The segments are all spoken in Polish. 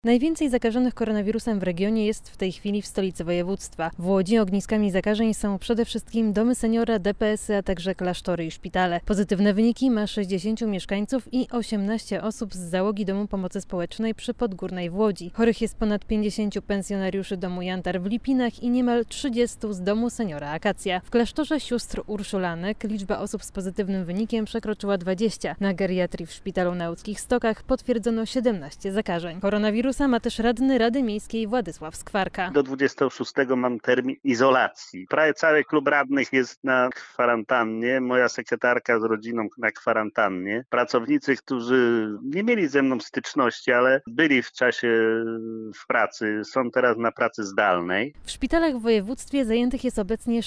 Najwięcej zakażonych koronawirusem w regionie jest w tej chwili w stolicy województwa. W Łodzi ogniskami zakażeń są przede wszystkim domy seniora, DPS-y, a także klasztory i szpitale. Pozytywne wyniki ma 60 mieszkańców i 18 osób z załogi Domu Pomocy Społecznej przy Podgórnej w Łodzi. Chorych jest ponad 50 pensjonariuszy domu Jantar w Lipinach i niemal 30 z domu seniora Akacja. W klasztorze sióstr Urszulanek liczba osób z pozytywnym wynikiem przekroczyła 20. Na geriatrii w szpitalu na Łódzkich Stokach potwierdzono 17 zakażeń. Koronawirusa ma też radny Rady Miejskiej Władysław Skwarka. Do 26 mam termin izolacji. Prawie cały klub radnych jest na kwarantannie. Moja sekretarka z rodziną na kwarantannie. Pracownicy, którzy nie mieli ze mną styczności, ale byli w czasie w pracy, są teraz na pracy zdalnej. W szpitalach w województwie zajętych jest obecnie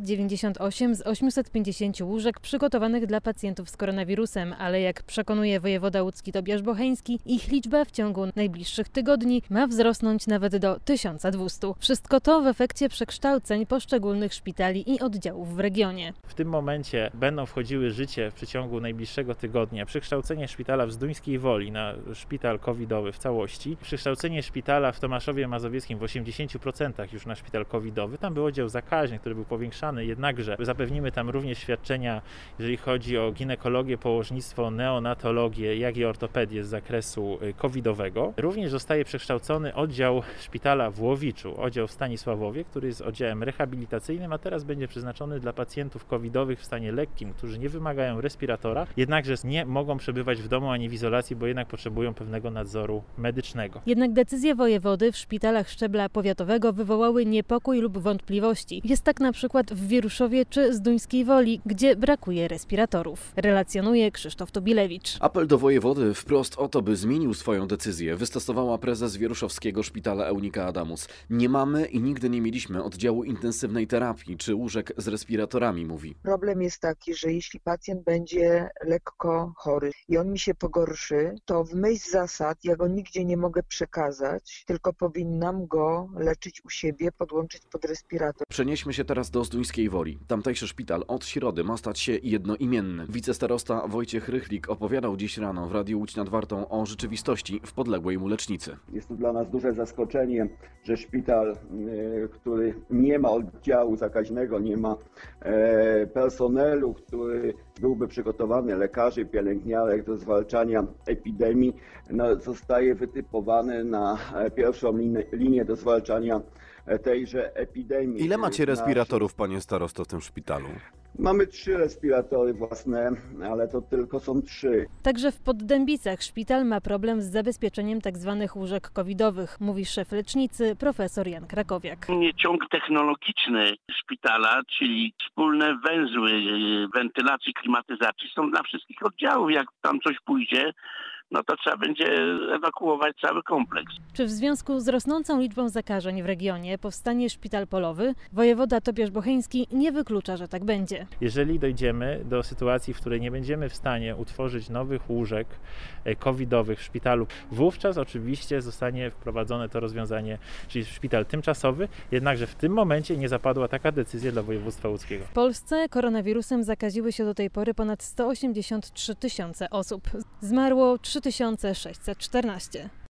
698 z 850 łóżek przygotowanych dla pacjentów z koronawirusem, ale jak przekonuje wojewoda łódzki Tobiasz Bocheński, ich liczba w ciągu najbliższych tygodni ma wzrosnąć nawet do 1200. Wszystko to w efekcie przekształceń poszczególnych szpitali i oddziałów w regionie. W tym momencie będą wchodziły w życie w przeciągu najbliższego tygodnia przekształcenie szpitala w Zduńskiej Woli na szpital covidowy w całości, przekształcenie szpitala w Tomaszowie Mazowieckim w 80% już na szpital covidowy. Tam był oddział zakaźny, który był powiększany, jednakże zapewnimy tam również świadczenia, jeżeli chodzi o ginekologię, położnictwo, neonatologię, jak i ortopedię z zakresu covidowego. Również zostaje przekształcony oddział szpitala w Łowiczu, oddział w Stanisławowie, który jest oddziałem rehabilitacyjnym, a teraz będzie przeznaczony dla pacjentów covidowych w stanie lekkim, którzy nie wymagają respiratora, jednakże nie mogą przebywać w domu ani w izolacji, bo jednak potrzebują pewnego nadzoru medycznego. Jednak decyzje wojewody w szpitalach szczebla powiatowego wywołały niepokój lub wątpliwości. Jest tak na przykład w Wieruszowie czy Zduńskiej Woli, gdzie brakuje respiratorów. Relacjonuje Krzysztof Tubilewicz. Apel do wojewody wprost o to, by zmienił swoją decyzję, wystosowała prezes Wieruszowskiego Szpitala Eunika Adamus. Nie mamy i nigdy nie mieliśmy oddziału intensywnej terapii czy łóżek z respiratorami, mówi. Problem jest taki, że jeśli pacjent będzie lekko chory i on mi się pogorszy, to w myśl zasad ja go nigdzie nie mogę przekazać, tylko powinnam go leczyć u siebie, podłączyć pod respirator. Przenieśmy się teraz do Zduńskiej Woli. Tamtejszy szpital od środy ma stać się jednoimienny. Wicestarosta Wojciech Rychlik opowiadał dziś rano w Radiu Łódź nad Wartą o rzeczywistości w podległej mu Lecznicy. Jest to dla nas duże zaskoczenie, że szpital, który nie ma oddziału zakaźnego, nie ma personelu, który byłby przygotowany, lekarzy, pielęgniarek do zwalczania epidemii, zostaje wytypowany na pierwszą linię do zwalczania tejże epidemii. Ile macie respiratorów, panie starosto, w tym szpitalu? Mamy 3 respiratory własne, ale to tylko są 3. Także w Poddębicach szpital ma problem z zabezpieczeniem tzw. łóżek covidowych, mówi szef lecznicy profesor Jan Krakowiak. Ciąg technologiczny szpitala, czyli wspólne węzły wentylacji, klimatyzacji są dla wszystkich oddziałów. Jak tam coś pójdzie, no to trzeba będzie ewakuować cały kompleks. Czy w związku z rosnącą liczbą zakażeń w regionie powstanie szpital polowy? Wojewoda Tobiasz Bocheński nie wyklucza, że tak będzie. Jeżeli dojdziemy do sytuacji, w której nie będziemy w stanie utworzyć nowych łóżek covidowych w szpitalu, wówczas oczywiście zostanie wprowadzone to rozwiązanie, czyli szpital tymczasowy, jednakże w tym momencie nie zapadła taka decyzja dla województwa łódzkiego. W Polsce koronawirusem zakaziły się do tej pory ponad 183 000 osób. Zmarło 3614.